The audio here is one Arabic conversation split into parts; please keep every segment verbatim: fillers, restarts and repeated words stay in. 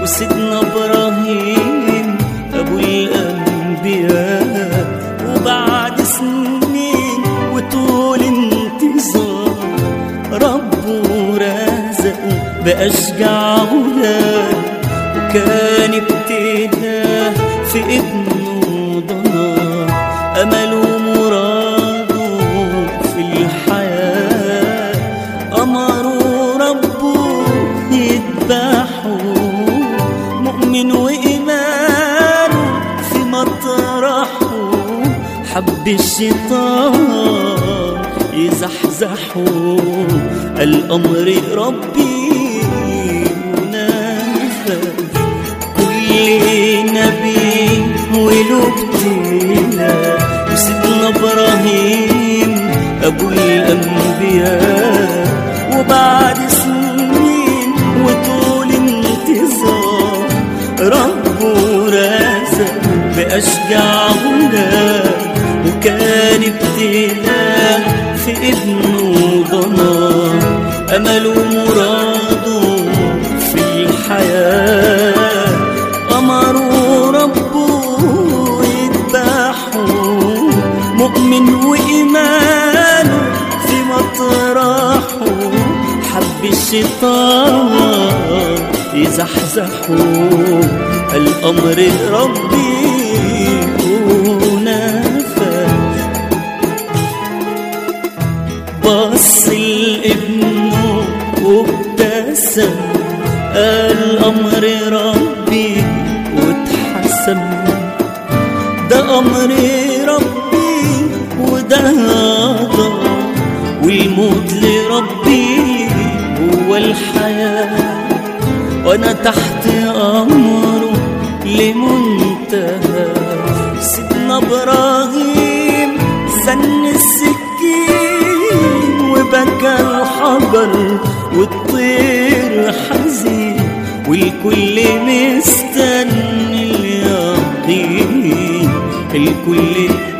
وسيدنا إبراهيم أبو الأنبياء، وبعد سنين وطول انتظار ربه رزقه بأشجع غلام، وكان ابتلاه في ابنه ضناه، أمله ومراده في الحياة، أمره ربه يذبحه، مؤمن وإيمانه في مطرحه، حب الشيطان يزحزحه، الأمر ربي ونفذ. كل نبي وله ابتلاء، وسيدنا إبراهيم أبو الأنبياء، وبعد سنين وطول انتظار ربه رزق بأشجع غلام، وكان ابتلاء في ابنه ضناه، أمله ومراده في الحياة، أمره ربه يذبحه، مؤمن وإيمانه في مطرحه، حب الشيطان يزحزحه، الأمر ربي ونفذ. بص لابنه وابتسم، قال أمر ربي واتحسم، ده أمر ربي وده قضاء، والموت لربي هو الحياة، وأنا تحت أمره لمنتهى. سيدنا إبراهيم سن السكين وبكى الحجر والطير حزين، والكل مستني اليقين، الكل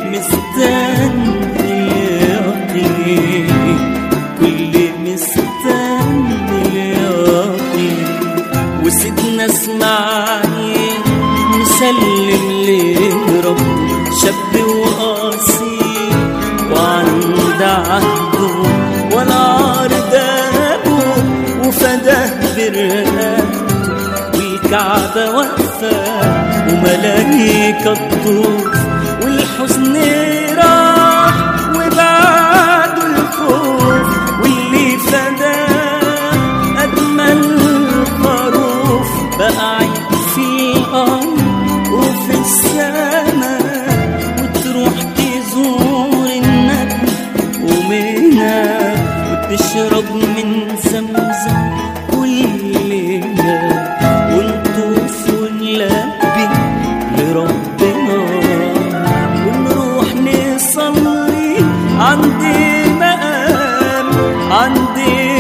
مستني اليقين، كل مستني اليقين. وسيدنا اسماعيل مسلم لربه، شاب وقاسي وعند عهده، ولا عرض ابوه وفداه برقبته، والكعبة واقفة وملايكة تطوف، والحزن راح وبعده الخوف، واللي فداه أجمل خروف، بقى عيد في الأرض وفي السماء، وتروح تزور النبي ومنى، وتشرب من زمزم كل ليلة، ونطوف ونلبي لربنا، ونروح نصلي عند مقام عند